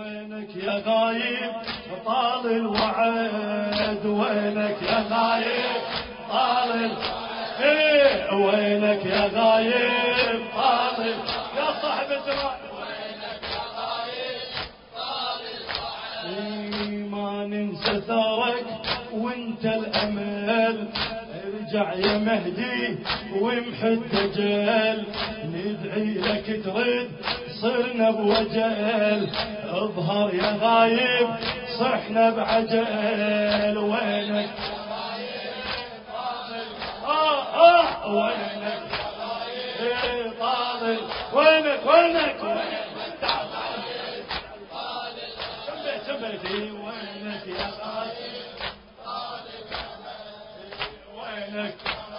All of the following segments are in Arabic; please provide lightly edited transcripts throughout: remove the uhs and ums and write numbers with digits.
وينك يا غايب طال الوعد، وينك يا غايب طال الوعد، ايه وينك يا غايب طال يا صاحب الزمان، وينك يا غايب طال الوعد، ما ننسى ثارك وانت الامل، ارجع يا مهدي وامحي الدجال، ندعي لك ترد صرنا بوجل، اظهر يا غايب صحنا بعجل، وينك يا غايب طال وينك يا غايب طال، وينك وينك وينك شبيتي، وينك يا غايب وينك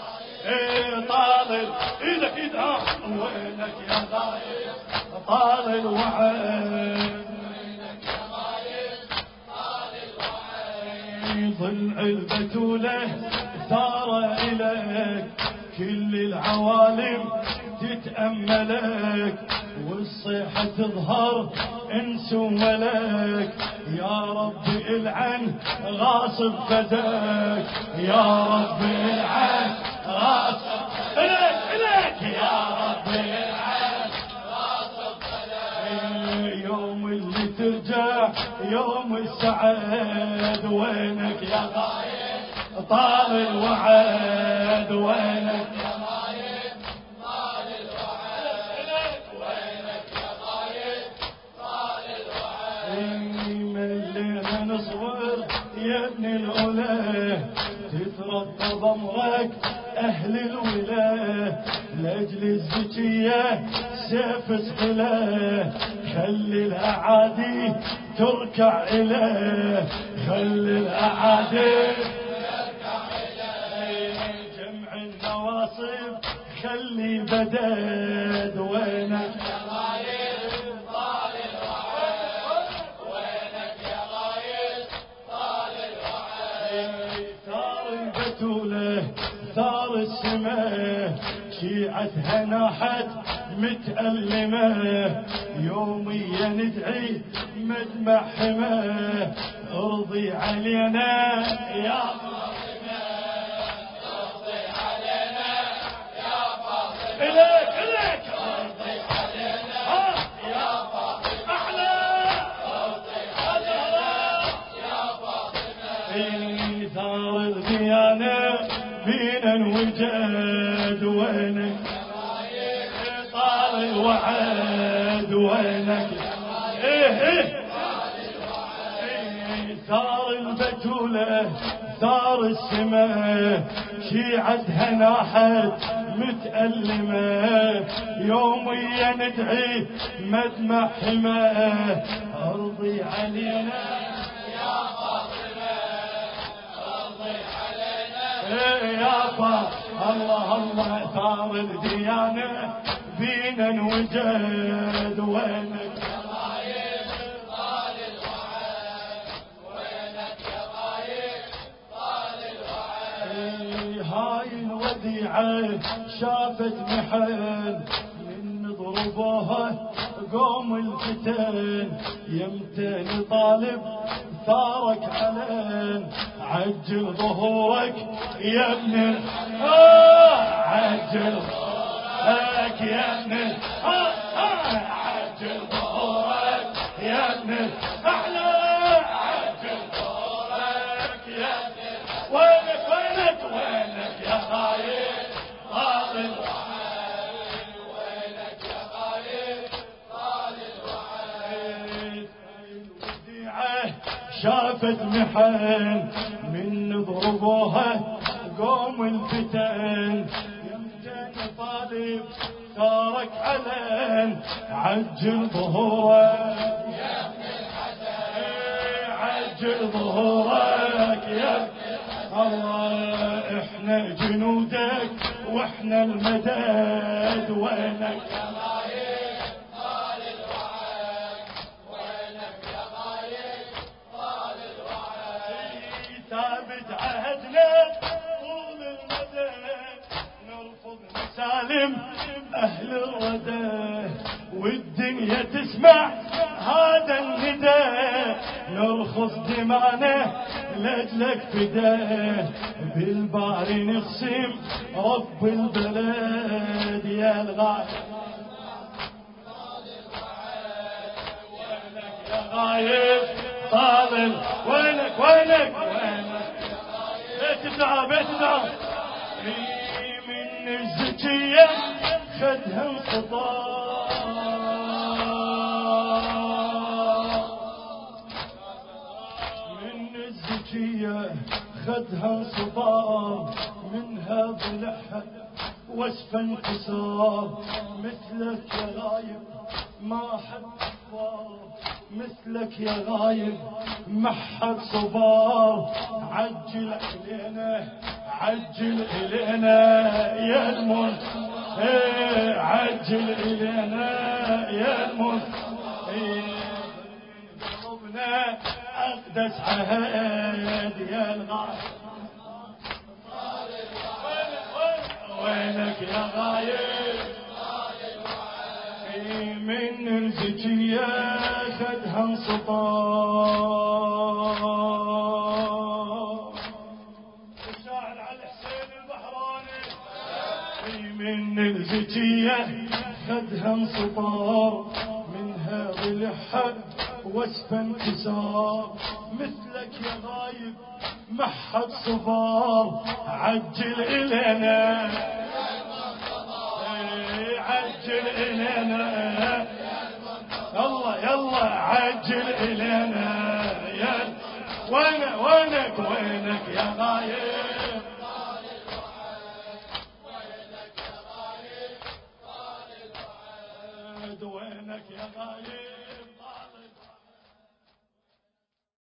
طال ايدك ايد وينك يا غايب طال الوعد، وينك يا غايب طال الوعد، ضلع البتولة ثار إليك، كل العوالم تتأملك، والصيحة تظهر انس وملك، يا رب العن غاصب فداك، يا رب العن غاصب إليك يا رب العن غاصب فداك، يوم اللي ترجع يوم السعد، وينك يا غايب طال الوعد، وينك يا غايب طال الوعد، وينك يا غايب طال الوعد، من الليل نصبر يا ابن الأولى، تتربى ضمرك أهل الولاة، لأجل الزكية سيف سقله، خلي الأعادي تركع إليه، خلي الأعادي تركع إليه، جمع النواصب خلي بدد، وينك يا غايب طال الوعد، وينك يا غايب طال الوعد، ثار البتولة ثار السماء، شيعتها ناحت متألمة، يوميا ندعي مدمع حماه، ارضي علينا يا فاطمة، ارضي علينا يا فاطمة، إليك إليك ارضي علينا يا فاطمة، أحلى ارضي علينا يا فاطمة، ثار الديانة بينا انوجد، وينك يا غايب طال الوعد، وينك ايه ثار البتولة ثار السماء، شيعتها ناحت متألمة، يوميا ندعي مدمع حماه، ارضي علينا يا فاطمة، ارضي علينا يا فاطمة، الله الله ثار الديانة بينا انوجد، وينك يا غايب طال الوعد، وينك يا غايب طال الوعد، هاي الوديعة شافت محن من ضربوها قوم الفتن، يمتى نطالب ثارك علن، عجل ظهورك يا ابن عجل ظهورك يا ابن عجل ظهورك يا ابن احلى، عجل ظهورك يا ابن، وينك وينك وينك يا غايب طال الوعد، وينك يا غايب طال الوعد، الوديعة شافت محن من ضربوها قوم الفتن، يمتى نطالب ثارك علن، عجل ظهورك يا ابن الحسن، عجل ظهورك يا ابن الله، احنا جنودك واحنا المدد، وينك يا غايب طال الوعد، وينك يا غايب طال الوعد، ثابت عهدنا طول المدى، نرفض نسالم اهل الردى، والدنيا تسمع هذا الندى، نرخص دمانه لأجلك فداه بالباري نقسم رب البلد يا الغايب يا غايب طال وينك بيت الدعاء من الزكية خدها انقطاع من الزكية خدها انصبار منها ضلعها واسف انكسار مثلك يا غايب ما حد صبار مثلك يا غايب ما حد صبار عجل إلينا يا المنص عجل إلينا يا المنص قلوبنا أقدس عهد يا الغايب وينك يا غايب من الزكية خدها انصطار الشاعر على الحسين البحراني من الزكية خدها انصطار منها ضلعها واسف انكسار مثلك يا غايب ما حد صبار عجل إلينا عجل إلينا يلا عجل إلينا يا وينك يا غايب وينك يا غايب